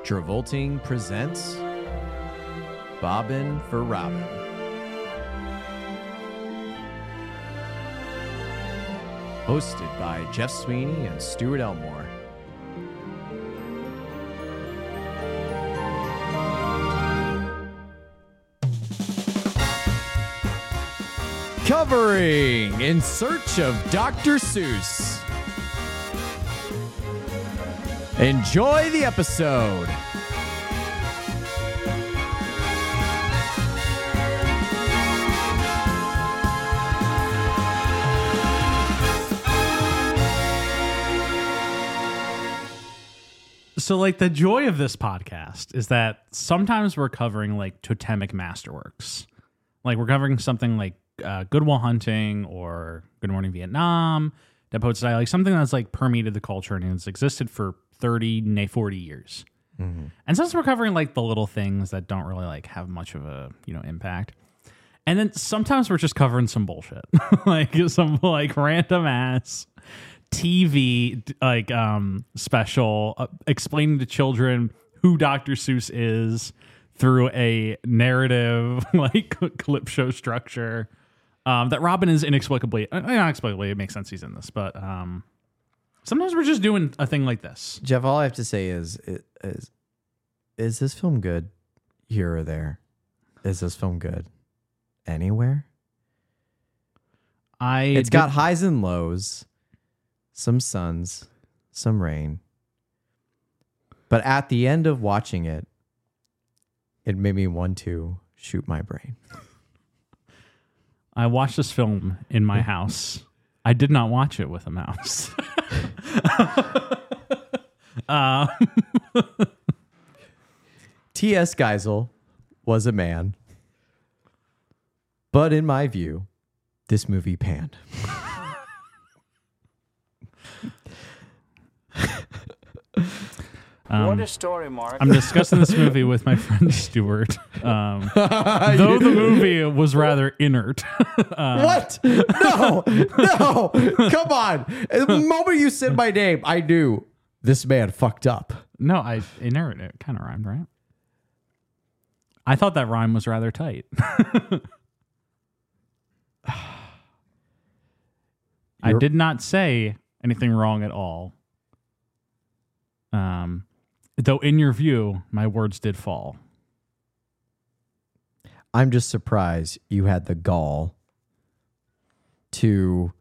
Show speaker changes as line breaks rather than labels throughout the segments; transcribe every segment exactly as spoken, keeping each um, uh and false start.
Travolting presents Bobbin for Robin. Hosted by Jeff Sweeney and Stuart Elmore. Covering In Search of Doctor Seuss. Enjoy the episode.
So, like, the joy of this podcast is that sometimes we're covering, like, totemic masterworks. Like, we're covering something like uh, Good Will Hunting or Good Morning Vietnam, Dead Poets Society, like something that's, like, permeated the culture and has existed for thirty, nay, forty years. Mm-hmm. And since we're covering, like, the little things that don't really, like, have much of a, you know, impact. And then sometimes we're just covering some bullshit. like, some, like, random-ass T V like um special uh, explaining to children who Doctor Seuss is through a narrative like clip show structure um that Robin is inexplicably uh, not inexplicably, it makes sense he's in this, but um sometimes we're just doing a thing like this.
Jeff, all I have to say is is is this film good here or there? Is this film good anywhere?
I
It's
did,
got highs and lows. Some suns, some rain. But at the end of watching it, it made me want to shoot my brain.
I watched this film in my house. I did not watch it with a mouse. uh,
T S. Geisel was a man. But in my view, this movie panned.
Um,
what a story, Mark.
I'm discussing this movie with my friend Stuart. Um, though the movie was rather inert. um,
What? No, no, come on. The moment you said my name, I knew this man fucked up.
No, I inert. It kind of rhymed, right? I thought that rhyme was rather tight. I did not say anything wrong at all. Um, though in your view, my words did fall.
I'm just surprised you had the gall to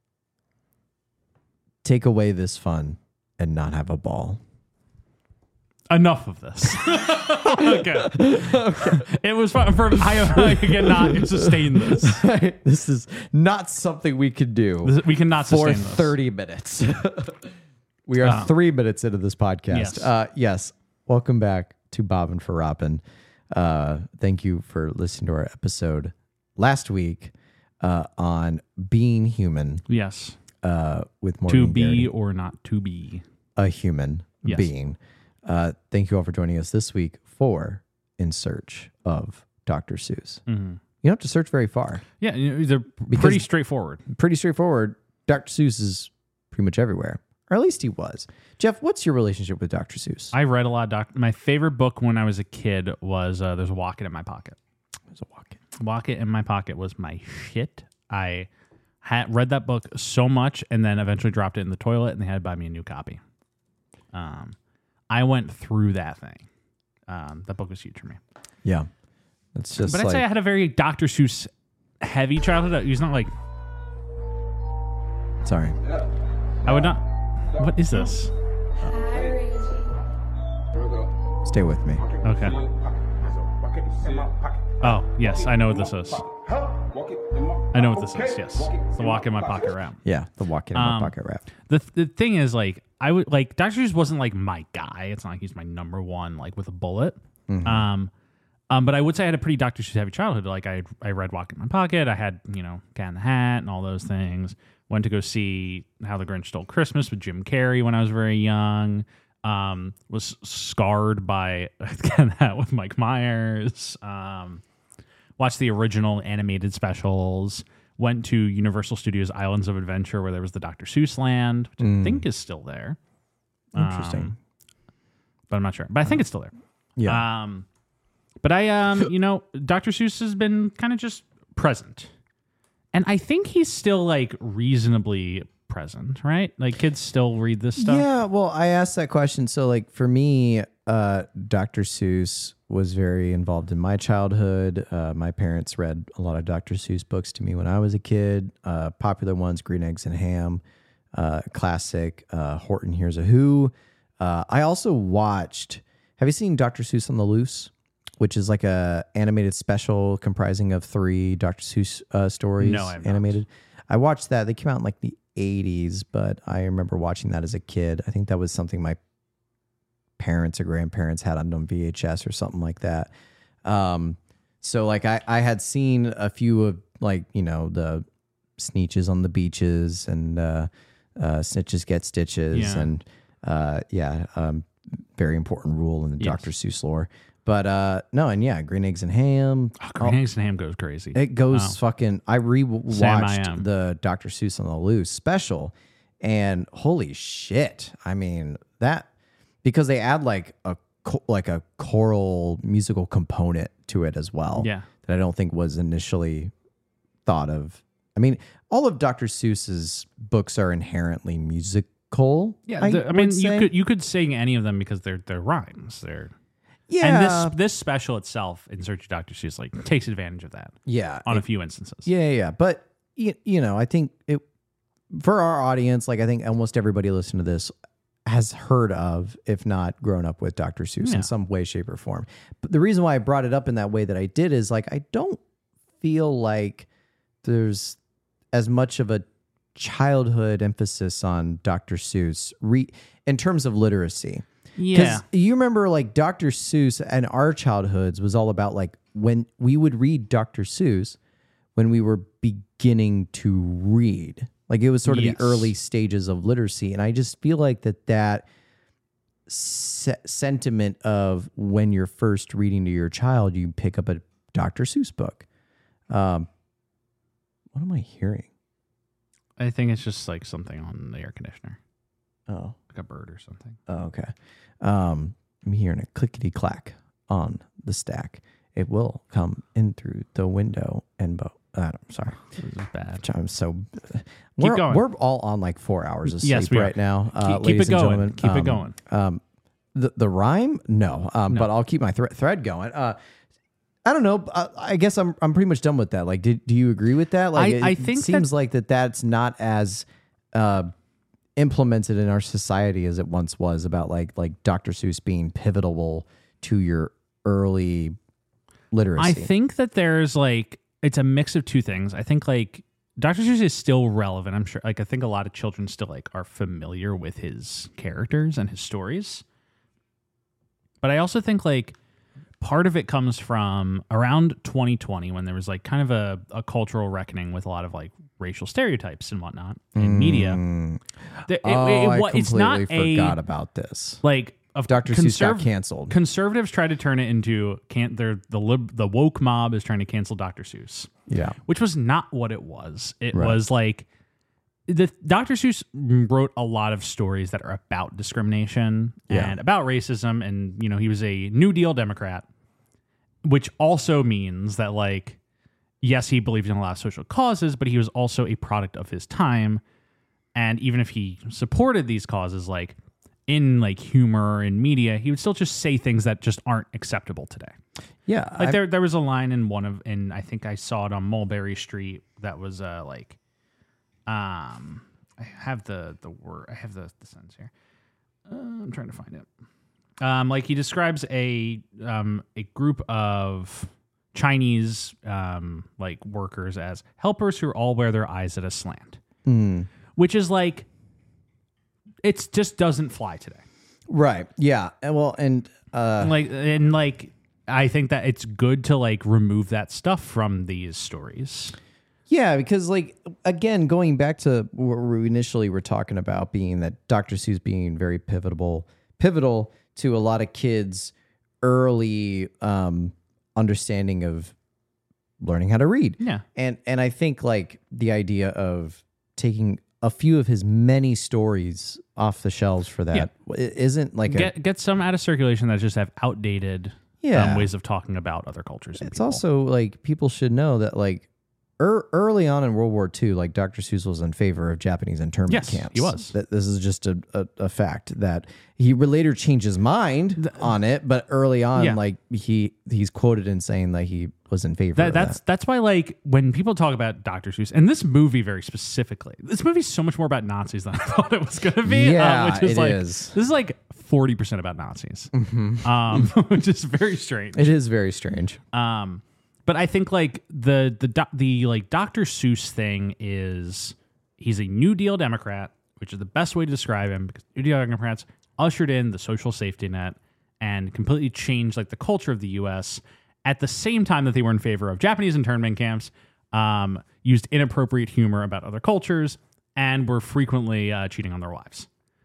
take away this fun and not have a ball.
Enough of this. okay. okay. It was fun. For, I, I cannot sustain this.
This is not something we could do.
This, we cannot
for
sustain this.
thirty minutes. We are
Uh,
three minutes into this podcast.
Yes.
Uh, yes. Welcome back to Bobbin for Robin. Uh, thank you for listening to our episode last week uh, on being human.
Yes.
Uh, with Morgan
To be
Garrity,
or not to be.
a human
Yes.
being. Uh, thank you all for joining us this week for In Search of Doctor Seuss.
Mm-hmm.
You don't have to search very far.
Yeah, you know, they're
Because-
pretty straightforward.
Pretty straightforward. Doctor Seuss is pretty much everywhere. Or at least he was. Jeff, what's your relationship with Doctor Seuss?
I read a lot of Doc. My favorite book when I was a kid was uh, There's a Walk-It in My Pocket.
There's a walk-in.
Walk-It in My Pocket was my shit. I had read that book so much and then eventually dropped it in the toilet and they had to buy me a new copy. Um, I went through that thing. Um, that book was huge for me.
Yeah. It's just
But I'd
like,
say I had a very Doctor Seuss heavy childhood. He's not like,
sorry.
I would not. What is this?
Stay with me.
Okay. Oh, yes, I know what this is. I know what this is, yes. It's the Walk in My Pocket rap.
Yeah, the walk-in in my
Um,
pocket rap.
The the thing is, like, I would like Doctor Seuss wasn't like my guy. It's not like he's my number one, like with a bullet.
Mm-hmm.
Um, um, but I would say I had a pretty Doctor Seuss heavy childhood. Like I I read Walk in My Pocket. I had, you know, Cat in the Hat and all those things. Went to go see How the Grinch Stole Christmas with Jim Carrey when I was very young. Um, was scarred by Cat in the Hat with Mike Myers. Um, watched the original animated specials. Went to Universal Studios Islands of Adventure where there was the Doctor Seuss land, which
Mm.
I think is still there.
Interesting.
Um, but I'm not sure. But I think it's still there.
Yeah.
Um, but I, um, you know, Doctor Seuss has been kind of just present, and I think he's still like reasonably present, right? Like kids still read this stuff.
Yeah, well, I asked that question. So, like, for me, uh, Doctor Seuss was very involved in my childhood. Uh, my parents read a lot of Doctor Seuss books to me when I was a kid. Uh, popular ones, Green Eggs and Ham, uh, classic, uh, Horton Hears a Who. Uh, I also watched, have you seen Doctor Seuss on the Loose? Which is like a animated special comprising of three Doctor Seuss uh, stories.
No, I have not.
Animated. I watched that. They came out in like the eighties, but I remember watching that as a kid. I think that was something my parents or grandparents had on V H S or something like that. Um, so like I, I had seen a few of like, you know, the Sneetches on the Beaches and uh, uh, Snitches Get Stitches
Yeah.
and uh, yeah, um, very important rule in the
Yes.
Doctor Seuss lore. But uh, no, and yeah, Green Eggs and Ham.
Oh, Green Eggs and Ham goes crazy.
It goes
Wow.
fucking. I
Sam, I
re-watched
am.
the Doctor Seuss on the Loose special, and holy shit! I mean that because they add like a cho- like a choral musical component to it as well.
Yeah.
that I don't think was initially thought of. I mean, all of Doctor Seuss's books are inherently musical.
Yeah,
I,
the- I,
would
mean,
say.
you could you could sing any of them because they're they're rhymes. They're
yeah,
and this this special itself, In Search of Doctor Seuss, like takes advantage of that
yeah,
on a few instances.
Yeah, yeah, yeah. But you, you know, I think it for our audience, like I think almost everybody listening to this has heard of, if not grown up with Doctor Seuss
Yeah.
in some way, shape, or form. But the reason why I brought it up in that way that I did is like I don't feel like there's as much of a childhood emphasis on Doctor Seuss re- in terms of literacy.
Yeah,
You remember like Doctor Seuss and our childhoods was all about like when we would read Doctor Seuss when we were beginning to read. Like it was sort of
Yes.
the early stages of literacy. And I just feel like that that se- sentiment of when you're first reading to your child, you pick up a Doctor Seuss book. Um, what am I hearing?
I think it's just like something on the air conditioner,
Oh,
like a bird or something.
oh okay. Um, I'm hearing a clickety clack on the stack. It will come in through the window and bo- uh, I'm sorry.
This is bad.
I'm so we're
going.
we're all on like four hours of sleep
Yes, we are.
right now. Uh,
Keep- keep
ladies
it
and
going.
gentlemen.
Keep it
Um,
going.
Um, the the rhyme, no, um,
No.
but I'll keep my thre- thread going. Uh, I don't know. I, I guess I'm I'm pretty much done with that. Like, did do you agree with that? Like,
I-
it,
I
it
think
seems like that that's not as uh, implemented in our society as it once was. About like like Doctor Seuss being pivotal to your early literacy.
I think that there's like it's a mix of two things. I think like Doctor Seuss is still relevant. I'm sure. Like I think a lot of children still like are familiar with his characters and his stories. But I also think like part of it comes from around twenty twenty when there was like kind of a, a cultural reckoning with a lot of like racial stereotypes and whatnot in media.
Mm.
There- it-
Oh,
it- it
I
wa- it's not
completely
a
forgot about this.
like of
Doctor Seuss got
conserv-
canceled.
Conservatives try to turn it into can't they're the lib, the woke mob is trying to cancel Doctor Seuss,
Yeah.
which was not what it was. It
Right.
was like the Doctor Seuss wrote a lot of stories that are about discrimination
Yeah.
and about racism, and you know he was a New Deal Democrat, which also means that like yes he believed in a lot of social causes, but he was also a product of his time, and even if he supported these causes, like in like humor and media, he would still just say things that just aren't acceptable today.
Yeah.
Like
I-
there, there was a line in one of, and I think I saw it on Mulberry Street that was uh, like, um, I have the the word, I have the the sentence here. Uh, I'm trying to find it. Um, like he describes a um a group of Chinese um like workers as helpers who all wear their eyes at a slant,
Mm.
which is like, it just doesn't fly today.
Right. Yeah. And well, and uh,
like and like I think that it's good to like remove that stuff from these stories.
yeah, because like again, going back to what we initially were talking about, being that Doctor Seuss being very pivotal, pivotal to a lot of kids' early um, understanding of learning how to read.
Yeah.
And and I think like the idea of taking a few of his many stories off the shelves for that. It isn't like a,
Get get some out of circulation that just have outdated
Yeah.
um, ways of talking about other cultures. And
it's
people.
also like people should know that like er, early on in World War Two, like Doctor Seuss was in favor of Japanese internment
Yes,
camps.
he was.
That this is just a, a, a fact that he later changed his mind on it, but early on,
Yeah.
like he he's quoted in saying that he was in favor
That,
of
that's
that.
that's why like when people talk about Doctor Seuss and this movie very specifically, this movie's so much more about Nazis than I thought it was going to be.
Yeah,
um, which is
it
like
is.
this is like forty percent about Nazis, um, which is very strange.
It is very strange.
Um, but I think like the the doc- the like Doctor Seuss thing is he's a New Deal Democrat, which is the best way to describe him because New Deal Democrats ushered in the social safety net and completely changed like the culture of the U S at the same time that they were in favor of Japanese internment camps, um, used inappropriate humor about other cultures, and were frequently uh, cheating on their wives.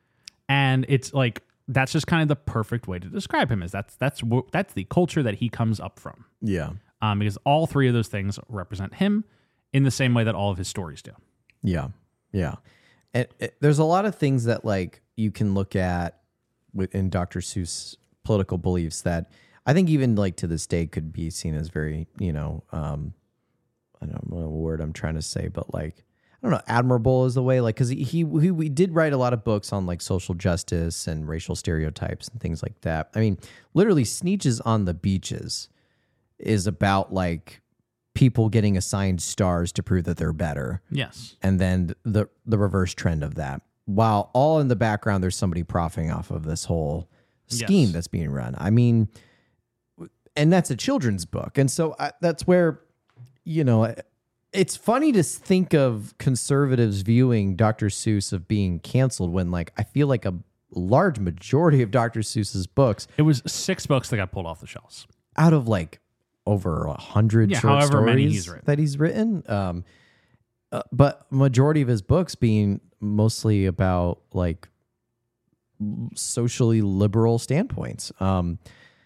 And it's like that's just kind of the perfect way to describe him. Is that's that's wh- that's the culture that he comes up from.
Yeah.
Um, because all three of those things represent him in the same way that all of his stories do.
Yeah, yeah. And it, there's a lot of things that like you can look at within Doctor Seuss political beliefs that I think even like to this day could be seen as very, you know, um, I don't know what word I'm trying to say, but like I don't know, admirable is the way, like because he, he he we did write a lot of books on like social justice and racial stereotypes and things like that. I mean, literally, Sneetches on the Beaches is about like people getting assigned stars to prove that they're better.
Yes.
And then the the reverse trend of that. While all in the background, there's somebody profiting off of this whole scheme
Yes.
that's being run. I mean, and that's a children's book. And so I, that's where, you know, it's funny to think of conservatives viewing Doctor Seuss of being canceled when like I feel like a large majority of Doctor Seuss's books
It was six books that got pulled off the shelves.
out of like over a hundred
Yeah,
short
however
stories
many he's written.
that he's written. Um, uh, but majority of his books being mostly about like socially liberal standpoints. Um,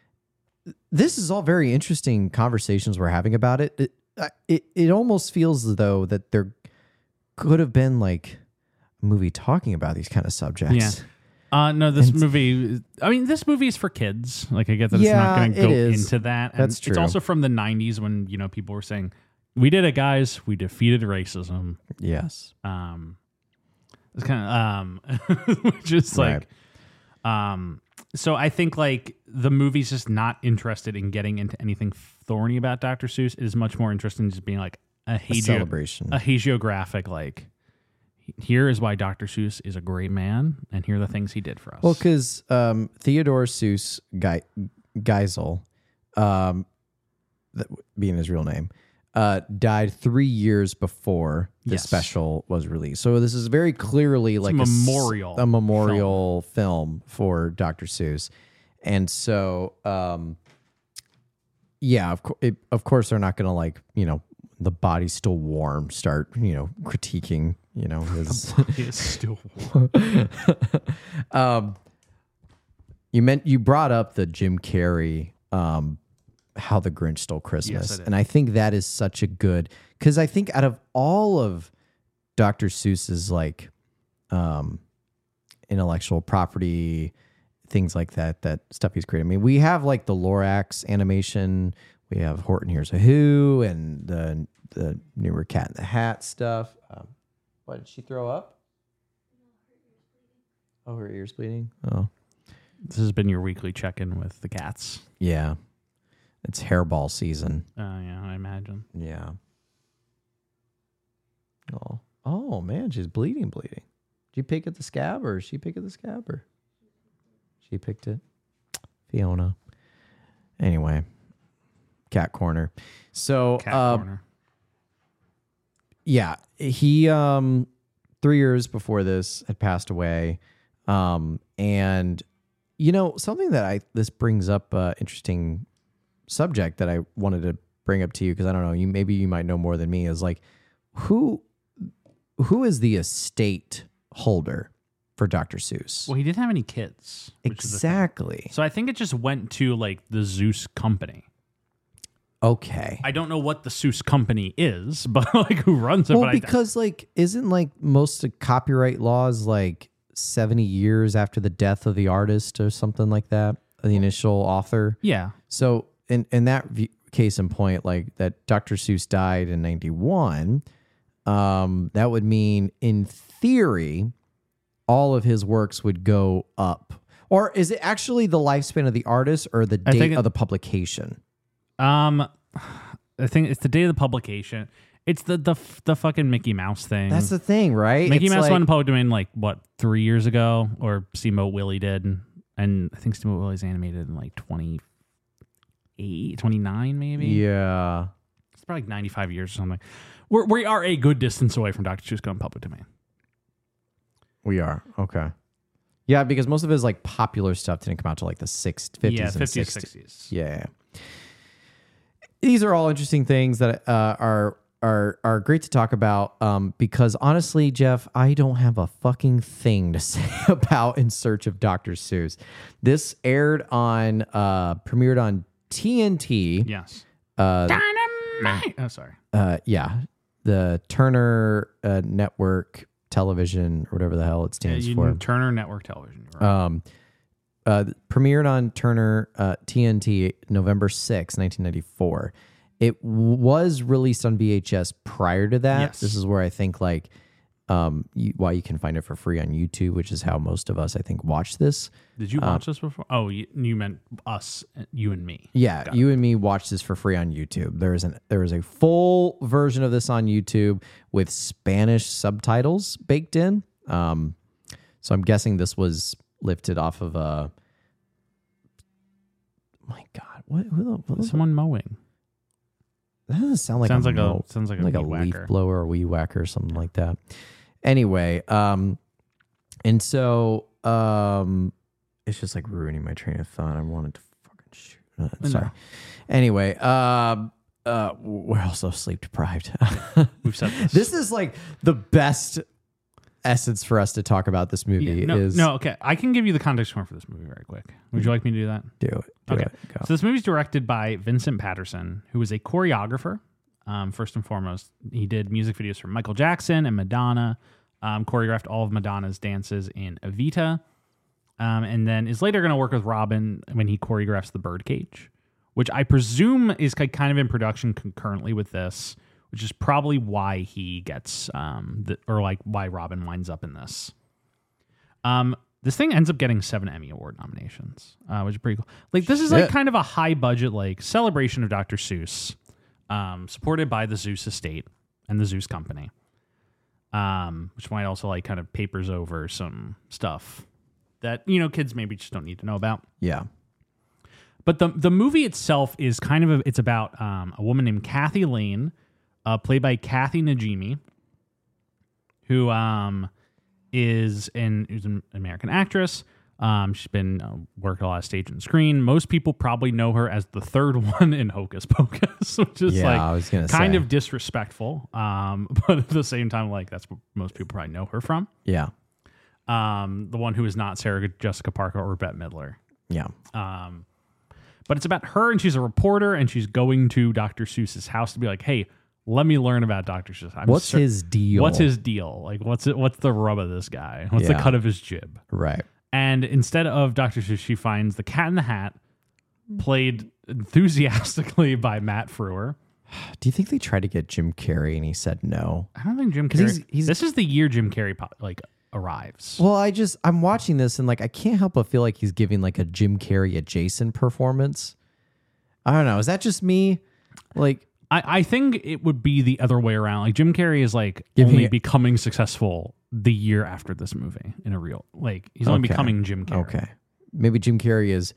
this is all very interesting conversations we're having about it. It, uh, it, it almost feels as though that there could have been like a movie talking about these kind of subjects.
Yeah. Uh, no, this
And-
movie, I mean, this movie is for kids. Like, I get that it's
Yeah,
not going to
it
go
is.
into that. And
That's
It's
true.
also from the nineties when, you know, people were saying, we did it, guys. We defeated racism.
Yes.
Um, it's kind of, um, which is like, um, so I think like the movie's just not interested in getting into anything thorny about Doctor Seuss. It is much more interested in just being like a,
A
hagio-
celebration.
a hagiographic, like, here is why Doctor Seuss is a great man, and here are the things he did for us.
Well, because um, Theodore Seuss Ge- Geisel, um, that being his real name, uh, died three years before the
Yes.
special was released. So this is very clearly like
a
s-
memorial
a memorial film. for Doctor Seuss, and so um, yeah, of course, of course, they're not going to like you know the body's still warm. Start you know critiquing you know his.
he is still
um, you meant you brought up the Jim Carrey, um, How the Grinch Stole Christmas,
Yes, I did.
and I think that is such a good because I think out of all of Doctor Seuss's like um, intellectual property, things like that, that stuff he's created. I mean, we have like the Lorax animation, we have Horton Hears a Who, and the the newer Cat in the Hat stuff. Um, what did she throw up? Oh, her ear's bleeding. Oh,
This has been your weekly check-in with the cats.
yeah, it's hairball season.
Uh, yeah, I imagine.
Yeah. Oh, oh man, she's bleeding, bleeding. Did you pick at the scab, or she pick at the scab, or she picked it? Fiona. Anyway, cat corner. So,
Cat
uh,
corner.
yeah, he um three years before this had passed away, um, and you know something that I this brings up uh, interesting subject that I wanted to bring up to you because I don't know you maybe you might know more than me is like who who is the estate holder for Doctor Seuss?
Well, he didn't have any kids. which is the thing.
Exactly.
So I think it just went to like the Zeus company.
Okay.
I don't know what the Seuss company is, but like who runs it.
Well,
but
because like, isn't like most of copyright laws like seventy years after the death of the artist or something like that, the initial author?
I, yeah.
So in in that v- case in point, like that Doctor Seuss died in ninety-one, um, that would mean in theory, all of his works would go up. Or is it actually the lifespan of the artist or the
I
date
think it-
of the publication?
Um, I think it's the date of the publication. It's the the the fucking Mickey Mouse thing.
That's the thing, right?
Mickey
It's
Mouse
like-
went in public domain like what three years ago, or Steamboat Willie did, and I think Steamboat Willie's animated in like twenty-eight, twenty-nine maybe.
Yeah.
It's probably like ninety-five years or something. We're, we are a good distance away from Doctor Seuss going public domain.
We are. Okay. Yeah, because most of his like popular stuff didn't come out till like the six, fifties
Yeah,
and
fifties,
sixties.
sixties.
Yeah. These are all interesting things that uh, are are are great to talk about um, because honestly, Jeff, I don't have a fucking thing to say about In Search of Doctor Seuss. This aired on uh, premiered on T N T.
Yes.
Uh,
Dynamite. Oh, sorry.
uh, yeah, the Turner uh, Network Television or whatever the hell it stands
Yeah, you-
for.
Turner Network Television. You're right.
Um, uh, premiered on Turner uh, T N T November sixth, nineteen ninety-four. It w- was released on V H S prior to that.
Yes.
This is where I think like um, you, why you can find it for free on YouTube, which is how most of us I think watch this.
Did you watch this before? Oh, you, you meant us, you and me.
Yeah,
Got
you and me watched this for free on YouTube. There is an there is a full version of this on YouTube with Spanish subtitles baked in. Um, so I'm guessing this was lifted off of a. My God, what? Who the, what was
Someone mowing.
that? Doesn't sound like
sounds
a
like
mo-
a sounds like a,
like a
weed
leaf
whacker.
blower or weed whacker or something like that. Anyway, um, and so um, it's just like ruining my train of thought. I wanted to fucking shoot. Uh,
No.
sorry. Anyway, um, uh, we're also sleep deprived.
We've said this.
This is like the best essence for us to talk about this movie.
Yeah, no,
is
no, okay. I can give you the context more for this movie very quick. Would you like me to do that?
do it. Do
Okay.
it. Go.
So this movie's directed by Vincent Patterson, who is a choreographer. Um, first and foremost, he did music videos for Michael Jackson and Madonna. Um, choreographed all of Madonna's dances in Evita, um, and then is later going to work with Robin when he choreographs The Birdcage, which I presume is ki- kind of in production concurrently with this, which is probably why he gets um, the, or like why Robin winds up in this. Um, this thing ends up getting seven Emmy Award nominations, uh, which is pretty cool. Like this is like
Shit.
kind of a high budget like celebration of Doctor Seuss, um, supported by the Zeus estate and the Zeus company, um, which might also like kind of papers over some stuff that you know kids maybe just don't need to know about.
Yeah.
But the the movie itself is kind of a, it's about um, a woman named Kathy Lane, uh, played by Kathy Najimy, who um, is an, who's an American actress. Um, she's been uh, worked a lot of stage and screen. Most people probably know her as the third one in Hocus Pocus, which is
Yeah,
like
I was gonna
kind
say.
of disrespectful. Um, but at the same time, like that's what most people probably know her from.
Yeah.
Um, the one who is not Sarah Jessica Parker or Bette Midler.
Yeah.
Um, but it's about her, and she's a reporter, and she's going to Doctor Seuss's house to be like, "Hey, let me learn about Doctor Seuss. I'm
What's
cer-
his deal?
What's his deal? Like, what's it? What's the rub of this guy? What's the
Yeah.
cut of his jib?"
Right.
And instead of Doctor Seuss, she finds the Cat in the Hat, played enthusiastically by Matt Frewer.
Do you think they tried to get Jim Carrey and he said no?
I don't think Jim
'Cause
Carrey.
he's- he's-
this is the year Jim Carrey po- like arrives.
Well, I just I'm watching this and like I can't help but feel like he's giving like a Jim Carrey adjacent performance. I don't know. Is that just me? Like,
I, I think it would be the other way around. Like Jim Carrey is like
Giving
only
it-
becoming successful the year after this movie in a real like he's only
Okay.
becoming Jim Carrey.
okay, maybe Jim Carrey is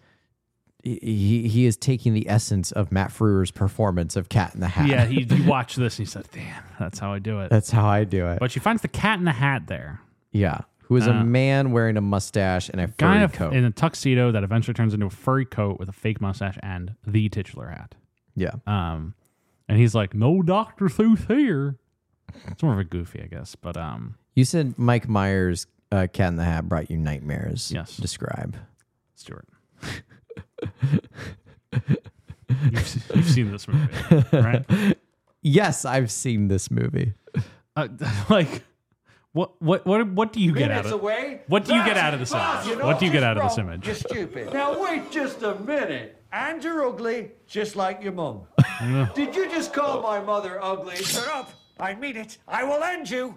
he he is taking the essence of Matt Frewer's performance of Cat in the Hat.
Yeah, he, he watched this and he said, "Damn, that's how I do it."
That's how I do it.
But she finds the Cat in the Hat there,
yeah, who is a
Uh,
man wearing a mustache and a furry
guy of-
coat.
in a tuxedo that eventually turns into a furry coat with a fake mustache and the titular hat.
yeah,
Um, and he's like, "No Doctor Seuss here." It's more of a goofy, I guess, but um,
you said Mike Myers' uh, Cat in the Hat brought you nightmares.
Yes.
Describe.
Stuart. You've, you've seen this movie, right?
Yes, I've seen this movie.
Uh, like, what what what what do you get out
Minutes
of
away?
What do you get
That's
out of this image?
impossible.
What do you get out of this
Wrong.
image?
You're stupid. Now wait just a minute. And you're ugly, just like your mum. Did you just call my mother ugly? Shut up. I mean it. I will end you.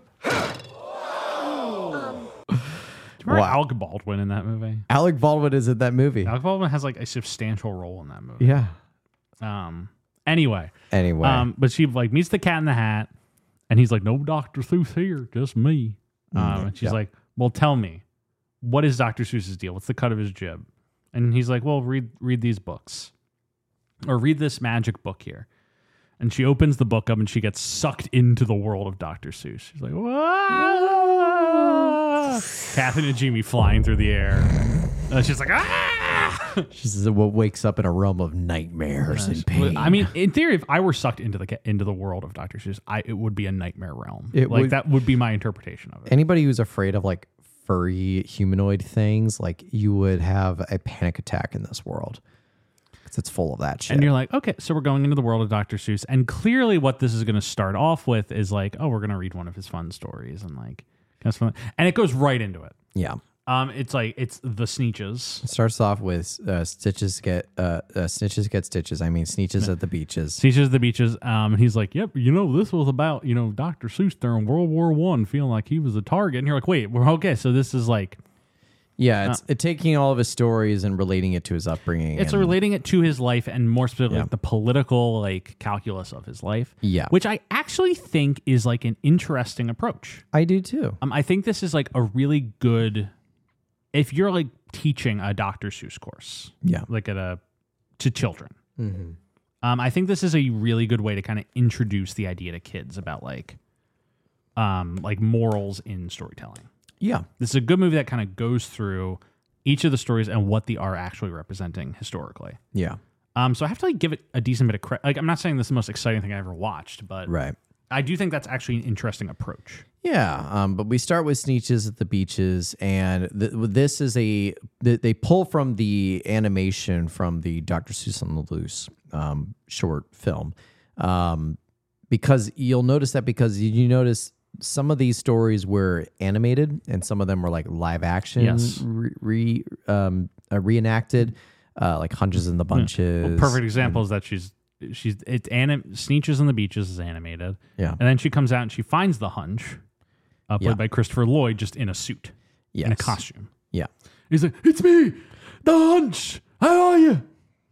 Remember
Wow.
Alec Baldwin in that movie?
Alec Baldwin is in that movie.
Alec Baldwin has like a substantial role in that movie.
Yeah.
Um. Anyway.
Anyway.
Um. But she like meets the Cat in the Hat, and he's like, "No Doctor Seuss here, just me." Um. And she's
yeah.
like, "Well, tell me, what is Doctor Seuss's deal? What's the cut of his jib?" And he's like, "Well, read read these books, or read this magic book here." And she opens the book up, and she gets sucked into the world of Doctor Seuss. She's like, "Whoa!" Kathy Najimy flying through the air. And she's like, "Ah!"
She's what wakes up in a realm of nightmares and pain.
I mean, in theory, if I were sucked into the into the world of Doctor Seuss, I it would be a nightmare realm.
It
like
would-
that would be my interpretation of it.
anybody who's afraid of like furry humanoid things, like you would have a panic attack in this world because it's full of that shit.
And you're like, okay, so we're going into the world of Doctor Seuss, and clearly, what this is going to start off with is like, oh, we're going to read one of his fun stories, and like that's fun, and it goes right into it.
yeah.
Um, it's like it's the Sneetches.
It starts off with uh, stitches get uh, uh, snitches get stitches. I mean, sneetches at the beaches.
Sneetches the beaches. Um, and he's like, yep, you know, this was about you know Doctor Seuss during World War One, feeling like he was a target, and you're like, wait, we're okay, so this is like.
Yeah, it's it, taking all of his stories and relating it to his upbringing.
It's
and,
relating it to his life, and more specifically,
Yeah.
like, the political like calculus of his life.
Yeah.
which I actually think is like an interesting approach.
I do too.
Um, I think this is like a really good. If you're like teaching a Doctor Seuss course,
Yeah.
like at a to children, um, I think this is a really good way to kind of introduce the idea to kids about like, um, like morals in storytelling.
Yeah.
This is a good movie that kind of goes through each of the stories and what they are actually representing historically.
Yeah.
Um, so I have to like give it a decent bit of credit. Like, I'm not saying this is the most exciting thing I ever watched, but
Right.
I do think that's actually an interesting approach.
Yeah, um, but we start with Sneetches at the beaches, and th- this is a th- they pull from the animation from the Doctor Seuss on the Loose um, short film, um, because you'll notice that because you, you notice some of these stories were animated and some of them were like live action,
Yes.
re, re um, uh, reenacted, uh, like Hunches and the Bunches.
Well, perfect example is that she's she's it's anim Sneetches on the Beaches is animated,
Yeah.
and then she comes out and she finds the Hunch, uh, played
Yeah.
by Christopher Lloyd, just in a suit, in a
Yes.
costume.
Yeah.
He's like, "It's me, the Hunch. How are you,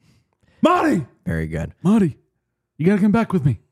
Marty?
Very good.
Marty, you gotta come back with me.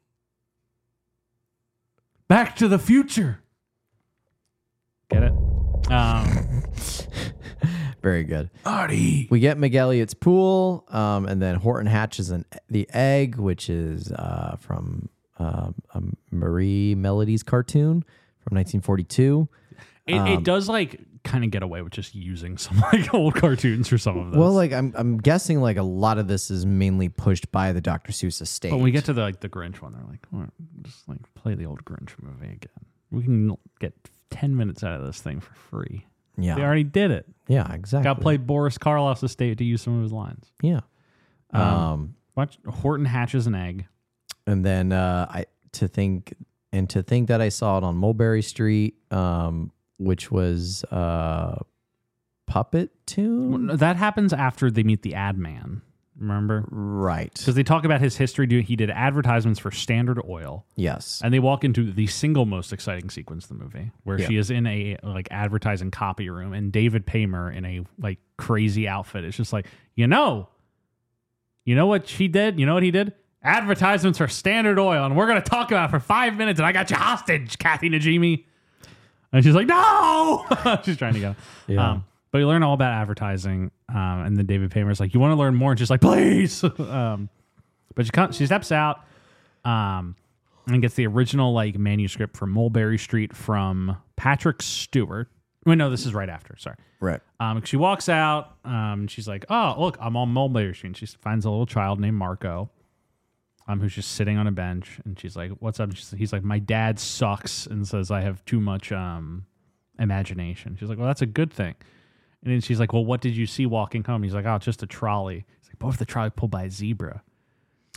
Back to the future. Get it? Um,
Very good.
Marty.
We get McElligot's pool, um, and then Horton hatches an, the egg, which is uh, from uh, a Marie Melody's cartoon from nineteen forty-two.
It, it does like kind of get away with just using some like old cartoons for some of those.
Well, like I'm, I'm guessing like a lot of this is mainly pushed by the Doctor Seuss estate.
But when we get to the like the Grinch one, they're like, "All right, just like play the old Grinch movie again. We can get ten minutes out of this thing for free.
yeah,
They already did it.
yeah, exactly.
Got played Boris Karloff's estate to use some of his lines.
Yeah, um,
Watch Horton hatches an egg.
and then uh, I to think and to think that I saw it on Mulberry Street, um, which was uh, Puppet Tune,
No, That happens after they meet the ad man. Remember?
right?
Because they talk about his history. Do- He did advertisements for Standard Oil.
Yes,
And they walk into the single most exciting sequence of the movie, where
Yeah.
she is in a like advertising copy room, and David Paymer in a like crazy outfit. It's just like, you know, you know what she did? You know what he did? Advertisements for Standard Oil, and we're gonna talk about it for five minutes, and I got you hostage, Kathy Najimy. And she's like, no, she's trying to go.
Yeah.
Um, but you learn all about advertising, um, and then David Paymer's like, you want to learn more? And she's like, please. um, but she comes, she steps out, um, and gets the original like manuscript from Mulberry Street from Patrick Stewart. Wait, no, this is right after. Sorry.
right.
Um, she walks out. Um, she's like, "Oh, look, I'm on Mulberry Street." And she finds a little child named Marco, um, who's just sitting on a bench. And she's like, "What's up?" And she's, he's like, "My dad sucks," and says, "I have too much um, imagination." She's like, "Well, that's a good thing." And then she's like, "Well, what did you see walking home?" He's like, "Oh, it's just a trolley." He's like, "But what if the trolley pulled by a zebra?"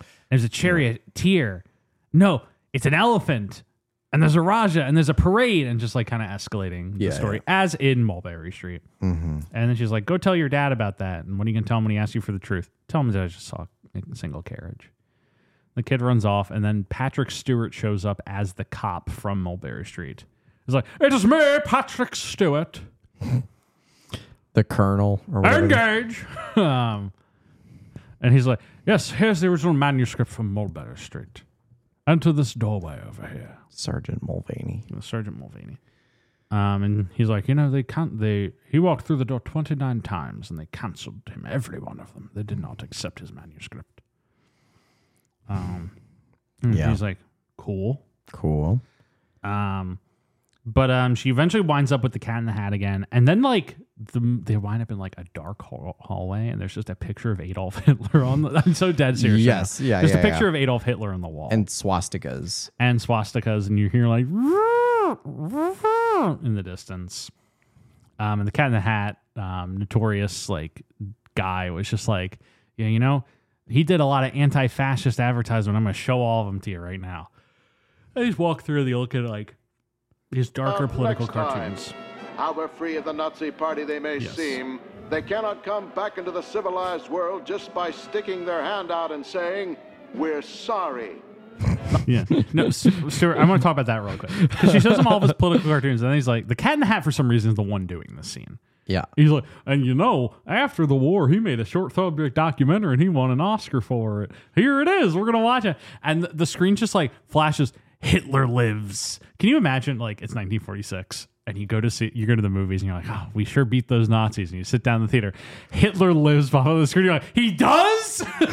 There's a charioteer. No, it's an elephant. And there's a Raja, and there's a parade, and just like kind of escalating
Yeah,
the story,
yeah.
as in Mulberry Street.
Mm-hmm.
And then she's like, go tell your dad about that. And what are you going to tell him when he asks you for the truth? Tell him that I just saw a single carriage. The kid runs off, and then Patrick Stewart shows up as the cop from Mulberry Street. He's like, it is me, Patrick Stewart.
The Colonel or whatever.
Engage. um, and he's like, yes, here's the original manuscript from Mulberry Street. Enter this doorway over here.
Sergeant Mulvaney.
Sergeant Mulvaney. Um, and he's like, you know, they can't, they, he walked through the door twenty-nine times and they canceled him, every one of them. They did not accept his manuscript. Um, and
Yeah.
he's like, cool.
Cool.
Um, but, um, she eventually winds up with the Cat in the Hat again. And then like the, they wind up in like a dark hall- hallway and there's just a picture of Adolf Hitler on the, I'm so dead serious.
Yes.
right now.
Yeah.
Just
yeah,
a picture
yeah.
of Adolf Hitler on the wall.
And swastikas.
and swastikas, and you hear like in the distance. Um, and the Cat in the Hat, um, notorious like guy, was just like, yeah, you know, he did a lot of anti-fascist advertisement. I'm going to show all of them to you right now. I just walk through the look at like his darker
Uh,
political
next time,
cartoons.
However free of the Nazi party they may
Yes.
seem, they cannot come back into the civilized world just by sticking their hand out and saying, we're sorry.
Yeah. No, Stuart, I want to talk about that real quick. Because she shows him all of his political cartoons, and then he's like, the Cat in the Hat, for some reason, is the one doing this scene.
Yeah.
He's like, and you know, after the war, he made a short subject documentary and he won an Oscar for it. Here it is. We're going to watch it. And the, the screen just like flashes, Hitler lives. Can you imagine, like, it's nineteen forty-six and you go to see, you go to the movies and you're like, oh, we sure beat those Nazis. And you sit down in the theater. Hitler lives behind the screen. You're like, he does? Like,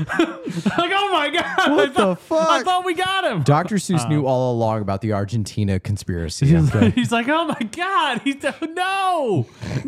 oh my God.
What
I thought,
the fuck?
I thought we got him.
Doctor Seuss knew all along about the Argentina conspiracy.
He's,
Okay.
he's like, oh my God, he's no,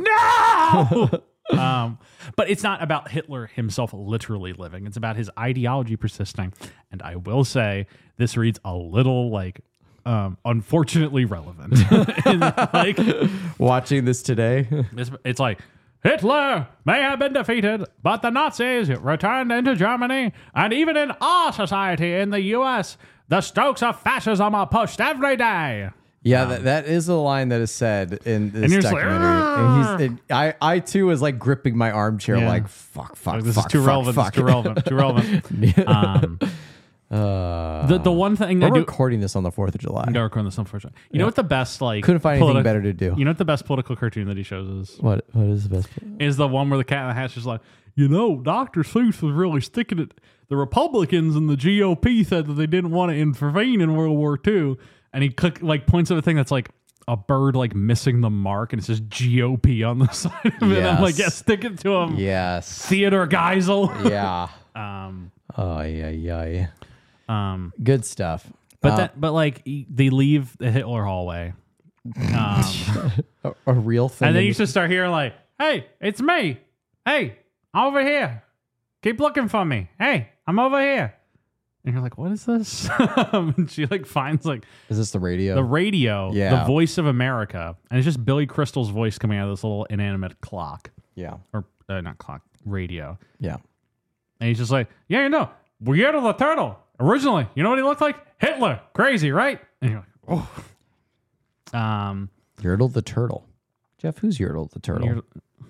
no. um, but it's not about Hitler himself literally living. It's about his ideology persisting. And I will say, this reads a little like, um, unfortunately relevant. In, like,
Watching this today.
it's, it's like, Hitler may have been defeated, but the Nazis returned into Germany, and even in our society in the U S, the strokes of fascism are pushed every day.
Yeah, that, that is a line that is said in this
And you're just like,
documentary. and he's, and I, I too was like gripping my armchair,
Yeah.
like fuck, fuck,
Like, this
fuck,
is too
fuck,
relevant.
fuck.
This is too relevant. Too relevant. Um,
Uh,
the the one thing I
we're
do.
recording this on the Fourth of July.
I'm recording this unfortunately. You know what the best like
Couldn't find anything
politi-
better to do.
You know what the best political cartoon that he shows is
What? What is the best?
is the one where the Cat in the Hat's just like, you know, Doctor Seuss was really sticking it. The Republicans and the G O P said that they didn't want to intervene in World War Two, and he click, like points at a thing that's like a bird like missing the mark, and it says G O P on the side of it. I'm like, yeah,
Yes.
stick it to him,
Yes.
Theodore Geisel.
Yeah.
um,
Oh yeah, yeah.
um,
Good stuff.
but
Uh,
that, but like he- they leave the Hitler hallway. Um,
a, a real thing.
And then
in
you
this-
just start hearing like, hey, it's me. Hey, I'm over here. Keep looking for me. Hey, I'm over here. And you're like, what is this? And she like finds like
is this the radio?
the radio,
Yeah.
the voice of America. And it's just Billy Crystal's voice coming out of this little inanimate clock.
yeah.
Or uh, not clock, radio.
Yeah.
And he's just like, yeah, you know, Guillermo the Turtle. Originally, you know what he looked like? Hitler. Crazy, right? And you're like, oh. Um,
Yertle the turtle. Jeff, who's Yertle the turtle?
You're-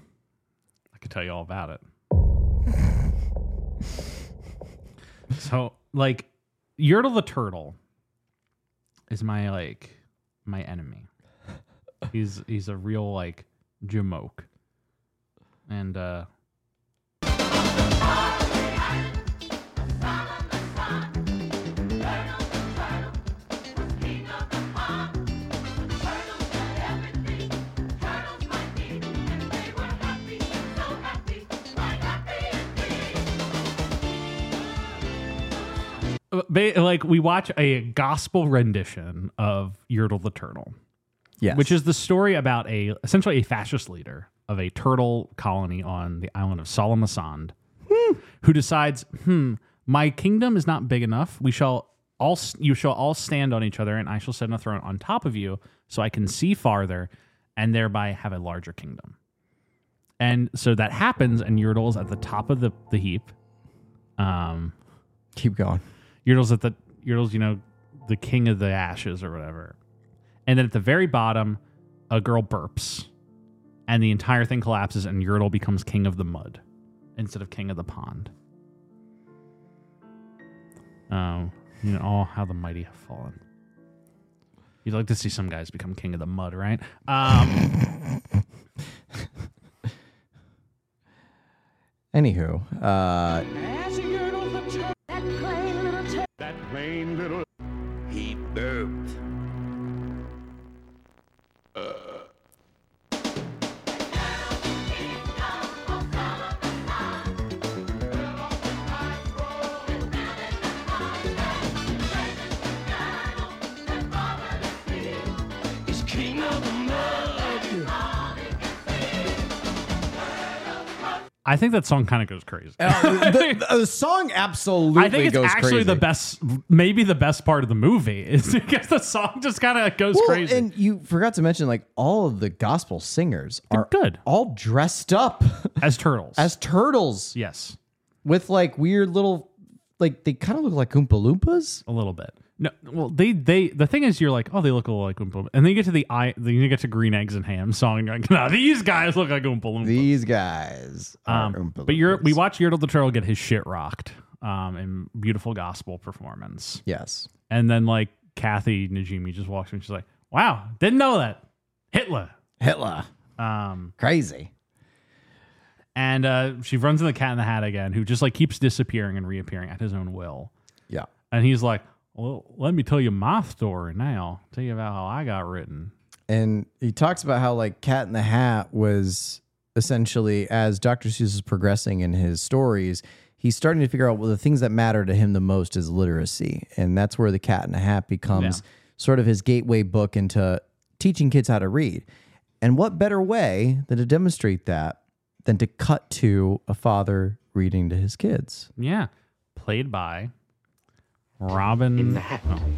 I could tell you all about it. So, like, Yertle the turtle is my like my enemy. He's he's a real like jamoke, and uh, ba- like we watch a gospel rendition of Yertle the turtle.
Yes.
Which is the story about a essentially a fascist leader of a turtle colony on the island of Salamasand, who decides, hmm, my kingdom is not big enough. We shall all you shall all stand on each other, and I shall sit on a throne on top of you, so I can see farther, and thereby have a larger kingdom. And so that happens, and Yertle is at the top of the, the heap. Um,
Keep going.
Yertle's at the Yertle's, you know, the king of the ashes or whatever. And then at the very bottom, a girl burps, and the entire thing collapses, and Yertle becomes king of the mud instead of king of the pond. Um, you know, oh, how the mighty have fallen. You'd like to see some guys become king of the mud, right? Um,
Anywho, uh,
That plain little. He burped. He's king of the mud.
I think that song kind of goes crazy.
the, the song absolutely
I think it's
goes
actually
crazy.
the best, maybe the best part of the movie is because the song just kind of goes
Well,
crazy.
and you forgot to mention, like, all of the gospel singers are
good.
all dressed up
As turtles.
as turtles
yes,
with like weird little, like they kind of look like Oompa Loompas.
a little bit. No, well, they they the thing is, you're like, oh, they look a little like Oompa Loompa, and then you get to the I, then you get to Green Eggs and Ham song, and you're like, no, these guys look like Oompa Loompa.
These guys are
Um,
Oompa
but you're we
Loompas.
watch Yertle the Turtle get his shit rocked um, in beautiful gospel performance,
Yes.
and then like Kathy Najimy just walks in, she's like, wow, didn't know that Hitler.
Hitler.
Um,
Crazy.
and uh, she runs in the Cat in the Hat again, who just like keeps disappearing and reappearing at his own will,
Yeah.
and he's like, well, let me tell you my story now. Tell you about how I got written.
And he talks about how like Cat in the Hat was essentially, as Doctor Seuss is progressing in his stories, he's starting to figure out, well, the things that matter to him the most is literacy. And that's where the Cat in the Hat becomes
Yeah.
sort of his gateway book into teaching kids how to read. And what better way than to demonstrate that than to cut to a father reading to his kids?
Yeah, played by Robin.
In the hat.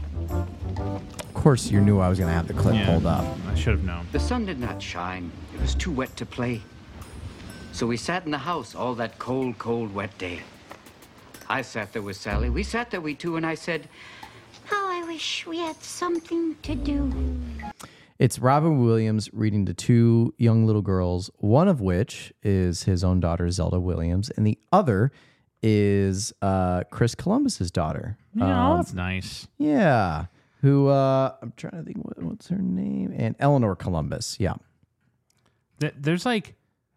Of course, you knew I was going to have the clip
Yeah,
pulled up.
I should have known.
The sun did not shine. It was too wet to play. So we sat in the house all that cold, cold, wet day. I sat there with Sally. We sat there, we two, and I said,
How I wish we had something to do.
It's Robin Williams reading to two young little girls, one of which is his own daughter, Zelda Williams, and the other is uh, Chris Columbus's daughter.
Yeah,
Um,
that's nice.
yeah. Who, uh, I'm trying to think, what, what's her name? And Eleanor Columbus. Yeah.
Th- There's like,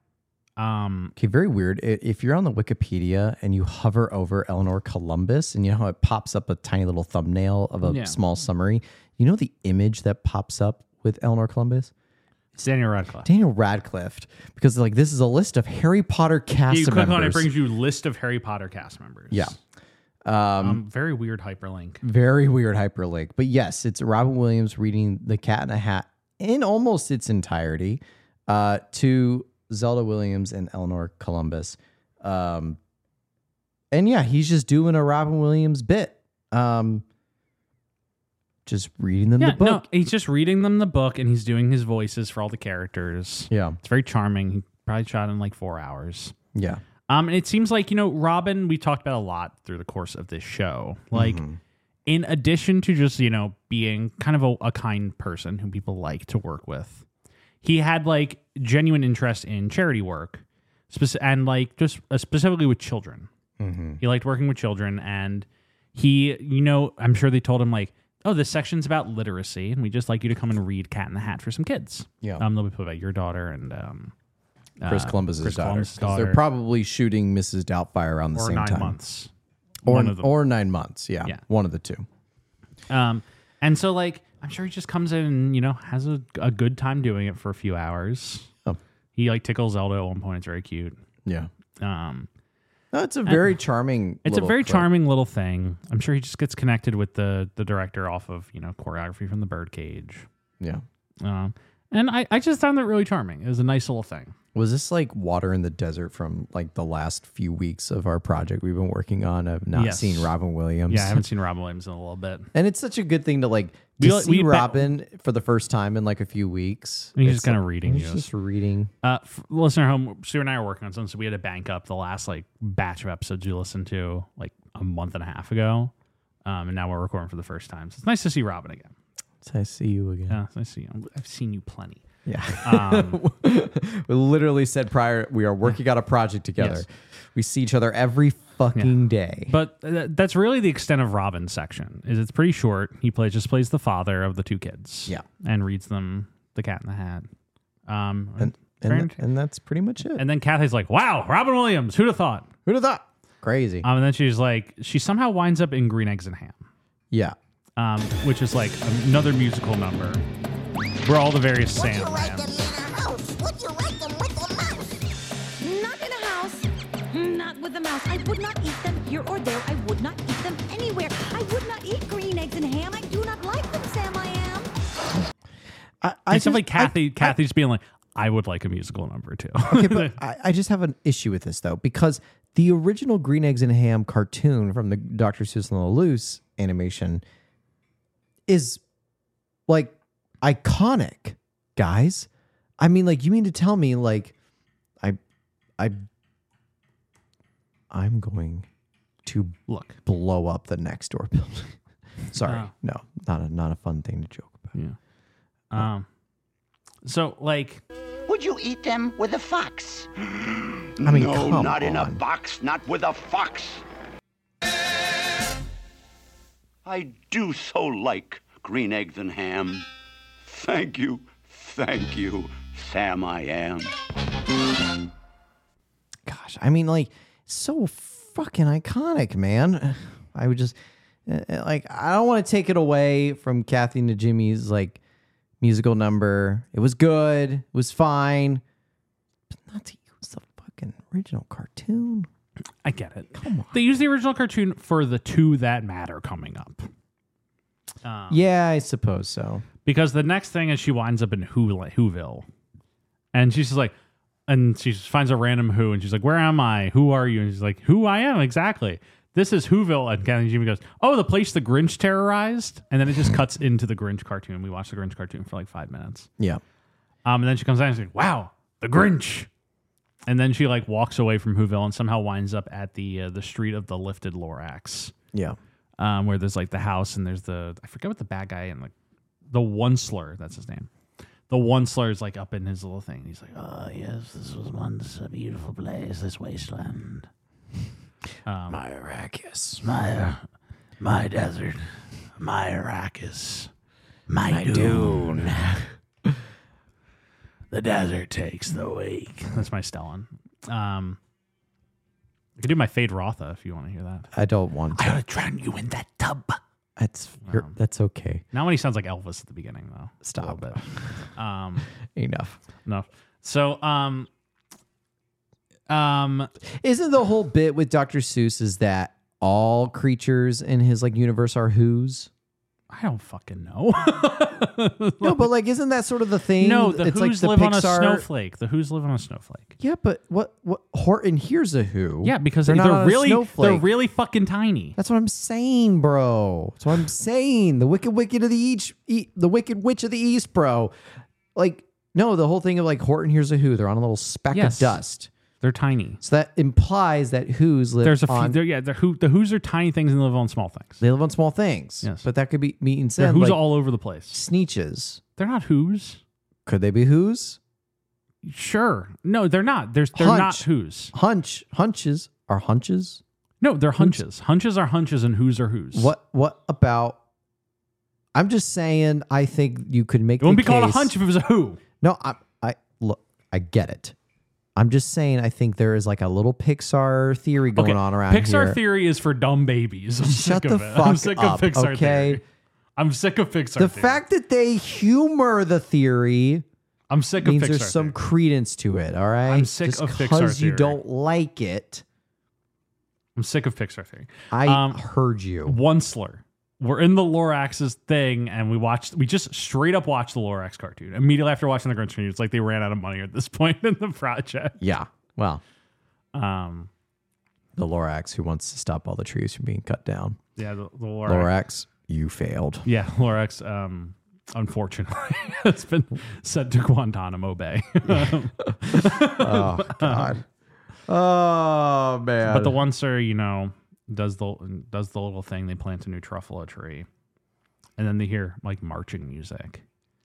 um,
Okay, very weird. I- If you're on the Wikipedia and you hover over Eleanor Columbus, and you know how it pops up a tiny little thumbnail of a
Yeah.
small summary, you know the image that pops up with Eleanor Columbus?
it's Daniel Radcliffe.
Daniel Radcliffe, because like this is a list of Harry Potter cast
you click
members.
on it, it brings you a list of Harry Potter cast members.
Yeah.
Um, very weird hyperlink.
Very weird hyperlink. But yes, it's Robin Williams reading The Cat in the Hat in almost its entirety uh, to Zelda Williams and Eleanor Columbus. Um, and yeah, he's just doing a Robin Williams bit. Um, just reading them
Yeah,
the book.
no, he's just reading them the book, and he's doing his voices for all the characters.
Yeah.
It's very charming. He probably shot in like four hours.
Yeah.
Um, and it seems like, you know, Robin, we talked about a lot through the course of this show. Like, in addition to just, you know, being kind of a, a kind person who people like to work with, he had like genuine interest in charity work, speci- and like just uh, specifically with children. He liked working with children, and he, you know, I'm sure they told him like, oh, this section's about literacy, and we just like you to come and read Cat in the Hat for some kids.
Yeah.
Um, they'll be put about your daughter and um,
Chris
uh,
Columbus's
Chris
daughter.
Columbus's
'Cause They're
daughter.
probably shooting Missus Doubtfire around the
or
same
nine
time.
months.
Or,
One of them.
or nine months. Yeah.
Yeah.
One of the two.
Um, and so like I'm sure he just comes in and, you know, has a, a good time doing it for a few hours.
Oh.
He like tickles Zelda at one point. It's very cute.
Yeah.
Um,
No, it's a very charming.
it's a
little
very
clip.
charming little thing. I'm sure he just gets connected with the the director off of, you know, choreography from The Birdcage.
Yeah.
Um, and I, I just found that really charming. It was a nice little thing.
Was this like water in the desert from like the last few weeks of our project we've been working on? I've not
Yes.
seen Robin Williams.
Yeah, I haven't seen Robin Williams in a little bit.
And it's such a good thing to like To
We-
see
we-
Robin for the first time in like a few weeks.
He's
it's
just kinda
like-
reading
He's
you.
just reading.
Uh, f- listener home, Sue and I are working on something, so we had to bank up the last like batch of episodes you listened to like a month and a half ago, um, and now we're recording for the first time. So it's nice to see Robin again.
It's nice to see you again.
Yeah, it's nice to see you. I've seen you plenty.
Yeah.
Um,
We literally said prior we are working on a project together.
Yes.
We see each other every fucking day.
But th- that's really the extent of Robin's section. Is it's pretty short. He plays just plays the father of the two kids.
Yeah.
and reads them The Cat in the Hat. Um,
And
very
and, and that's pretty much it.
and then Kathy's like, "Wow, Robin Williams, who'd have thought?"
Who'd have thought? Crazy.
Um, and then she's like, she somehow winds up in Green Eggs and Ham,
yeah.
um, which is like another musical number where all the various
Would you
Sam
like them
Lambs.
in a house? Would you like them with a mouse?
Not in a house. Not with a mouse. I would not eat them here or there. I would not eat them anywhere. I would not eat green eggs and ham. I do not like them, Sam. I am.
I, I
It's like
just-
Kathy,
I-
Kathy just being like, I would like a musical number too.
Okay, but I, I just have an issue with this though, because the original Green Eggs and Ham cartoon from the Doctor Seuss and the Loose animation is like iconic, guys. I mean, like, you mean to tell me like I I I'm going to
Look,
blow up the next door building. Sorry.
Oh.
No, not a not a fun thing to joke about.
yeah. Um, so like,
Would you eat them with a fox?
I mean,
no,
come
not in a
on.
box, not with a fox. I do so like green eggs and ham. Thank you, thank you, Sam I am.
Gosh, I mean, like, so fucking iconic, man. I would just uh, like, I don't want to take it away from Kathy Najimy's like musical number. It was good, it was fine, but not to use the fucking original cartoon.
I get it.
Come on.
They use the original cartoon for the two that matter coming up. Um,
Yeah, I suppose so.
Because the next thing is she winds up in Who, Whoville. And she's just like, and she finds a random Who, and she's like, where am I? Who are you? And she's like, who I am, exactly. This is Whoville. And Kathy Jimmy goes, oh, the place the Grinch terrorized? And then it just cuts into the Grinch cartoon. We watch the Grinch cartoon for like five minutes.
Yeah.
Um, and then she comes out and she's like, wow, the Grinch. And then she like walks away from Whoville and somehow winds up at the uh, the street of the lifted Lorax.
Yeah.
Um, where there's like the house and there's the, I forget what the bad guy and like the Onceler, that's his name. The Onceler is like up in his little thing. He's like, oh yes, this was once a beautiful place, this wasteland. Um,
My Arrakis.
my, my desert, my Arrakis, my,
My
dune. The desert takes the wake. That's my Stellan. Um, I could do my Fade Rotha if you want to hear that.
I don't want to.
I gotta drown you in that tub.
That's you're,
Um,
that's okay.
Now when he sounds like Elvis at the beginning, though.
Stop.
A little bit. Um,
Enough.
no. So, um, um,
Isn't the whole bit with Doctor Seuss is that all creatures in his like universe are Who's?
I don't fucking know.
No, but like, isn't that sort of the thing?
no, the
it's
Who's
like the
live on a
Pixar.
snowflake. The Who's live on a snowflake.
Yeah, but what? What? Horton here's a Who.
Yeah, because
they're,
they're,
not on a
really
snowflake.
they're really fucking tiny.
That's what I'm saying, bro. That's what I'm saying. The wicked, wicked of the east, e- the wicked witch of the east, bro. Like, no, the whole thing of like Horton here's a Who. They're on a little speck
Yes.
of dust.
They're tiny.
So that implies that Who's live
There's a few.
on.
there- Yeah, the Who the Who's are tiny things and live on small things.
They live on small things.
Yes.
But that could be mean
They're
said.
Who's
like
all over the place.
Sneeches.
They're not Who's.
Could they be Who's?
Sure. No, they're not. There's they're
Hunch.
not Who's.
Hunch. Hunches are hunches.
No, they're hunches. Hunches are hunches and Who's are Who's.
What What about? I'm just saying. I think you could make.
It wouldn't
the
be called a
case-
hunch if it was a Who.
No, I. I look. I get it. I'm just saying. I think there is like a little Pixar theory going on around
Pixar
here.
theory is for dumb babies. I'm
Shut
sick
the
of it.
fuck
I'm sick
up.
of Pixar
okay.
theory. I'm sick of Pixar
The
theory.
fact that they humor the theory
I'm sick of
means
Pixar
there's some
theory.
credence to it. All right.
I'm sick
Just
of Pixar
because you
theory.
don't like it.
I'm sick of Pixar theory.
I
Um,
heard you.
Onceler. We're in the Lorax's thing, and we watched. We just straight up watched the Lorax cartoon immediately after watching the Grinch cartoon. It's like they ran out of money at this point in the project.
Yeah. Well,
Um,
the Lorax who wants to stop all the trees from being cut down.
yeah, the, the Lorax.
Lorax, You failed.
Yeah, Lorax, um, unfortunately, has been sent to Guantanamo Bay.
Oh, God. Oh, man.
But the one sir, you know, does the does the little thing. They plant a new truffula tree. And then they hear, like, marching music.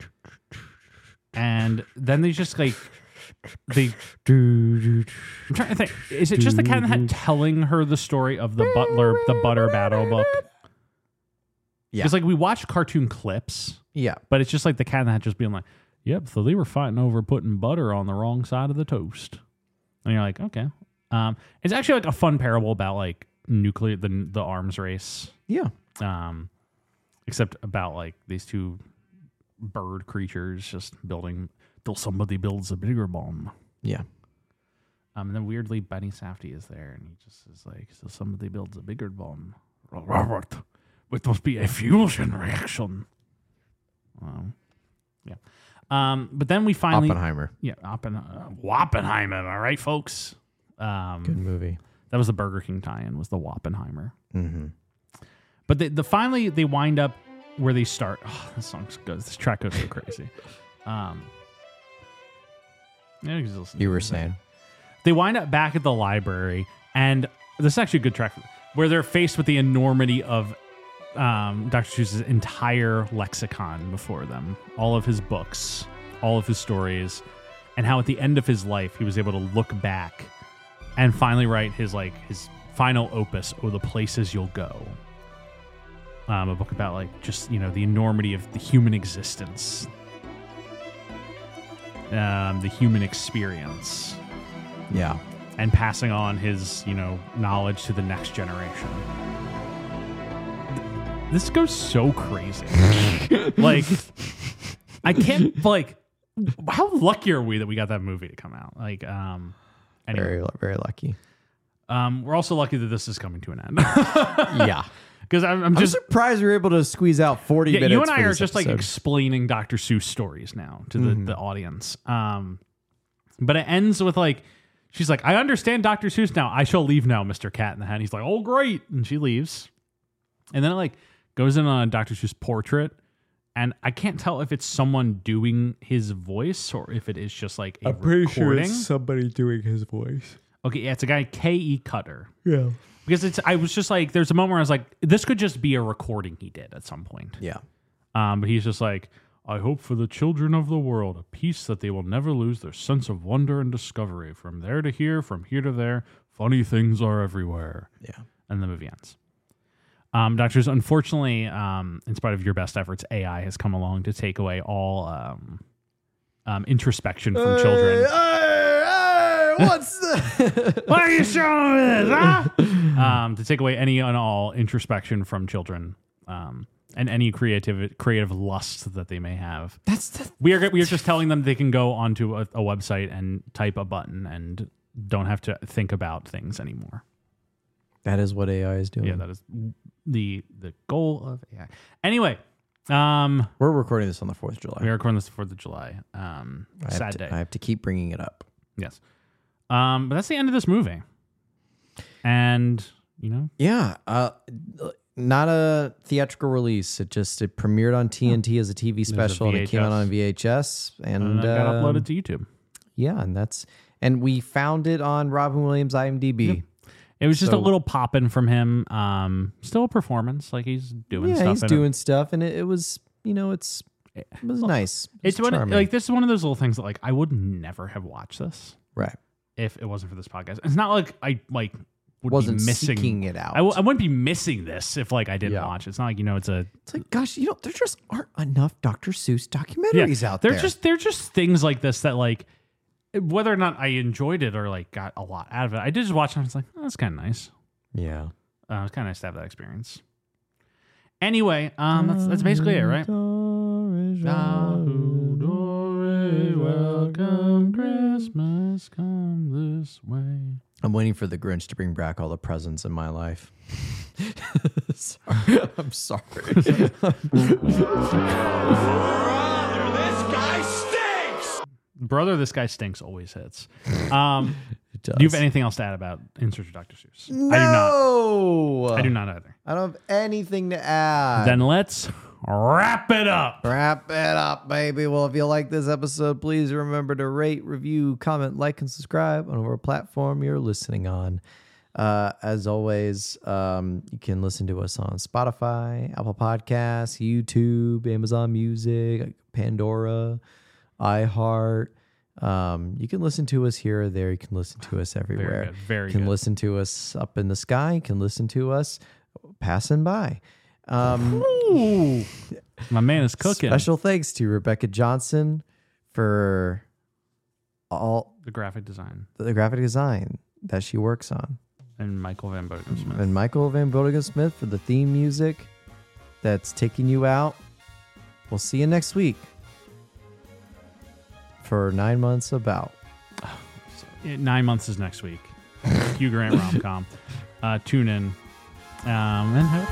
And then they just, like, they... I'm trying to think. Is it just the cat in the hat telling her the story of the butler, the butter battle book?
Yeah.
Because, like, we watch cartoon clips.
Yeah.
But it's just like the cat in the hat just being like, yep, so they were fighting over putting butter on the wrong side of the toast. And you're like, okay. Um, it's actually, like, a fun parable about, like, nuclear, the, the arms race.
Yeah.
Um... Except about like these two bird creatures just building till somebody builds a bigger bomb.
Yeah.
Um, and then weirdly, Benny Safdie is there, and he just is like, "So somebody builds a bigger bomb, Robert. It must be a fusion reaction." Um, yeah. Um, but then we finally
Oppenheimer.
Yeah, Oppen, uh, Wappenheimer. All right, folks. Um,
Good movie.
That was the Burger King tie-in. Was the Wappenheimer.
Mm-hmm.
But the, the finally they wind up where they start. Oh, this song's good. This track goes so crazy. Um, yeah, you, can
you were saying
they wind up back at the library, and this is actually a good track where they're faced with the enormity of um, Doctor Seuss's entire lexicon before them, all of his books, all of his stories, and how at the end of his life he was able to look back and finally write his like his final opus, "Oh, the Places You'll Go." Um, a book about like just, you know, the enormity of the human existence, um, the human experience.
Yeah.
And passing on his, you know, knowledge to the next generation. This goes so crazy. Like, I can't, like, how lucky are we that we got that movie to come out? Like, um, anyway.
Very, very lucky.
Um, we're also lucky that this is coming to an end.
Yeah.
Because I'm, I'm just
I'm surprised we were able to squeeze out forty
yeah,
minutes.
You and I
for
are
this
just like
episode.
explaining Doctor Seuss stories now to the,
Mm-hmm.
the audience. Um, but it ends with like, she's like, I understand Doctor Seuss now. I shall leave now, Mister Cat in the Hat. And he's like, oh, great. And she leaves. And then it like goes in on Doctor Seuss portrait. And I can't tell if it's someone doing his voice or if it is just like a
I'm pretty
recording.
sure it's somebody doing his voice.
Okay, yeah, it's a guy, K E Cutter.
Yeah.
Because it's, I was just like, there's a moment where I was like, this could just be a recording he did at some point.
Yeah.
Um, but he's just like, I hope for the children of the world a peace that they will never lose their sense of wonder and discovery. From there to here, from here to there, funny things are everywhere.
Yeah.
And the movie ends. Um, doctors, unfortunately, um, in spite of your best efforts, A I has come along to take away all um, um, introspection from
Hey,
children.
Hey, hey, what's the...
What are you showing me this, huh? um, to take away any and all introspection from children, um, and any creative creative lust that they may have.
That's the...
we are we are just telling them they can go onto a, a website and type a button and don't have to think about things anymore.
That is what A I is doing.
Yeah, that is the the goal of A I. Anyway, um,
we're recording this on the fourth of July.
We are recording this the fourth of July. Um,
I
sad
have to,
day.
I have to keep bringing it up.
Yes. Um, but that's the end of this movie. And, you know.
Yeah. Uh, not a theatrical release. It just it premiered on T N T oh. as a T V special, and it came out on V H S, and,
and it got
uh,
uploaded to YouTube.
Yeah, and that's and we found it on Robin Williams IMDb. Yep.
It was just
so,
a little poppin' from him. Um, still a performance, like he's doing
yeah,
stuff.
he's doing it. stuff, and it, it was, you know, it's it was well, nice. It
it's
was
one like this is one of those little things that like I would never have watched this,
right?
If it wasn't for this podcast. It's not like I like would
wasn't
be missing
seeking it out.
I, w- I wouldn't be missing this if like I didn't
yeah.
watch it. It's not like, you know, it's a.
It's like, gosh, you know, there just aren't enough Doctor Seuss documentaries
yeah,
out
they're
there.
Just they're just things like this that like, whether or not I enjoyed it or like got a lot out of it, I did just watch it and I was like, oh, that's kind of nice.
Yeah,
uh, it's kind of nice to have that experience. Anyway, um, that's that's basically it, right? Welcome Christmas, come this way.
I'm waiting for the Grinch to bring back all the presents in my life. sorry. I'm sorry.
Brother, this guy stinks.
Brother, this guy stinks always hits. Um,
it does.
Do you have anything else to add about In Search of Doctor Seuss?
No,
I do not. I do not either.
I don't have anything to add.
Then let's wrap it up.
Wrap it up, baby. Well, if you like this episode, please remember to rate, review, comment, like, and subscribe on whatever platform you're listening on. Uh, as always, um, you can listen to us on Spotify, Apple Podcasts, YouTube, Amazon Music, Pandora, iHeart. Um, you can listen to us here or there. You can listen to us everywhere.
Very good. Very
you can
good.
listen to us up in the sky. You can listen to us passing by. Um,
Ooh, my man is cooking.
Special thanks to Rebecca Johnson for all
The graphic design.
the graphic design that she works on.
And Michael Van Boden Smith.
And Michael Van Boden Smith for the theme music that's taking you out. We'll see you next week for Nine Months About.
Yeah, Nine months is next week. Hugh Grant rom-com. Uh, tune in. Um, and have